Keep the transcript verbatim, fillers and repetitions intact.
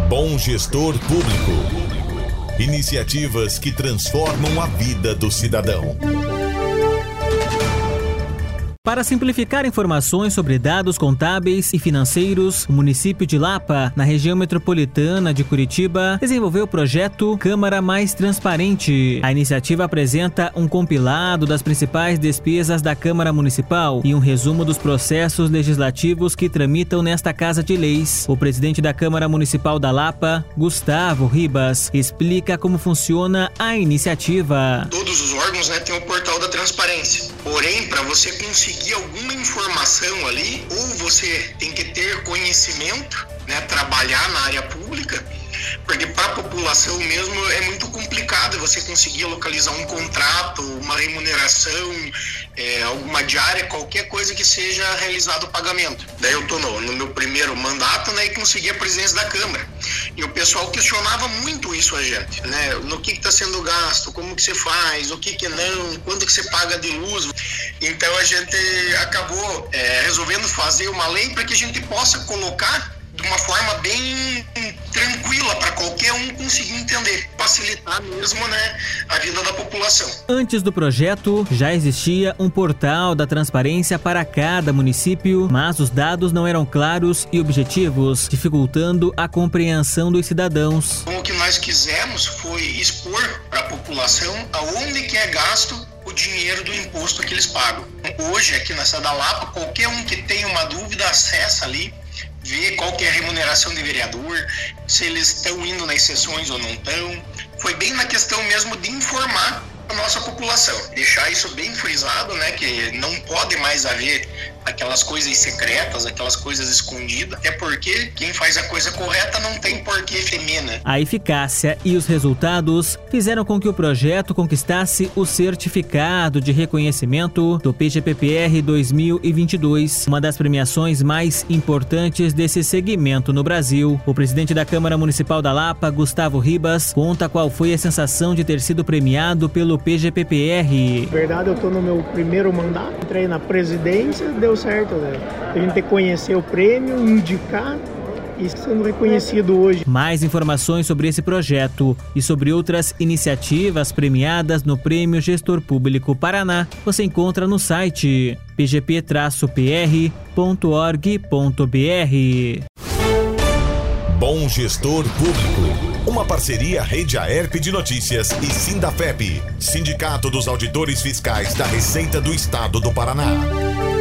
Bom Gestor Público. Iniciativas que transformam a vida do cidadão. Para simplificar informações sobre dados contábeis e financeiros, o município de Lapa, na região metropolitana de Curitiba, desenvolveu o projeto Câmara Mais Transparente. A iniciativa apresenta um compilado das principais despesas da Câmara Municipal e um resumo dos processos legislativos que tramitam nesta Casa de Leis. O presidente da Câmara Municipal da Lapa, Gustavo Ribas, explica como funciona a iniciativa. Todos os órgãos, né, têm o portal da transparência. Porém, para você conseguir alguma informação ali, ou você tem que ter conhecimento, né, trabalhar na área pública, porque para a população mesmo é muito complicado você conseguir localizar um contrato, uma remuneração, é, alguma diária, qualquer coisa que seja realizado o pagamento. Daí eu estou no, no meu primeiro mandato, né, e consegui a presidência da Câmara. E o pessoal questionava muito isso a gente, né? No que está sendo gasto, como que você faz, o que que não, quanto que você paga de luz. Então a gente acabou é, resolvendo fazer uma lei para que a gente possa colocar de uma forma bem tranquila para qualquer um conseguir entender, facilitar mesmo, né, a vida da população. Antes do projeto, já existia um portal da transparência para cada município, mas os dados não eram claros e objetivos, dificultando a compreensão dos cidadãos. Então, o que nós quisemos foi expor para a população aonde que é gasto o dinheiro do imposto que eles pagam. Hoje, aqui na cidade da Lapa, qualquer um que tenha uma dúvida, acessa ali, ver qual que é a remuneração de vereador, se eles estão indo nas sessões ou não estão. Foi bem na questão mesmo de informar a nossa população. Deixar isso bem frisado, né, que não pode mais haver aquelas coisas secretas, aquelas coisas escondidas, até porque quem faz a coisa correta não tem por que femer, né? A eficácia e os resultados fizeram com que o projeto conquistasse o certificado de reconhecimento do P G P P R dois mil e vinte e dois, uma das premiações mais importantes desse segmento no Brasil. O presidente da Câmara Municipal da Lapa, Gustavo Ribas, conta qual foi a sensação de ter sido premiado pelo P G P P R. Na verdade, eu estou no meu primeiro mandato, entrei na presidência, deu certo, né? A gente tem que conhecer o prêmio, indicar e sendo reconhecido hoje. Mais informações sobre esse projeto e sobre outras iniciativas premiadas no Prêmio Gestor Público Paraná você encontra no site p g p p r ponto org ponto b r. Bom Gestor Público. Uma parceria Rede Aerp de Notícias e Sindafep, Sindicato dos Auditores Fiscais da Receita do Estado do Paraná.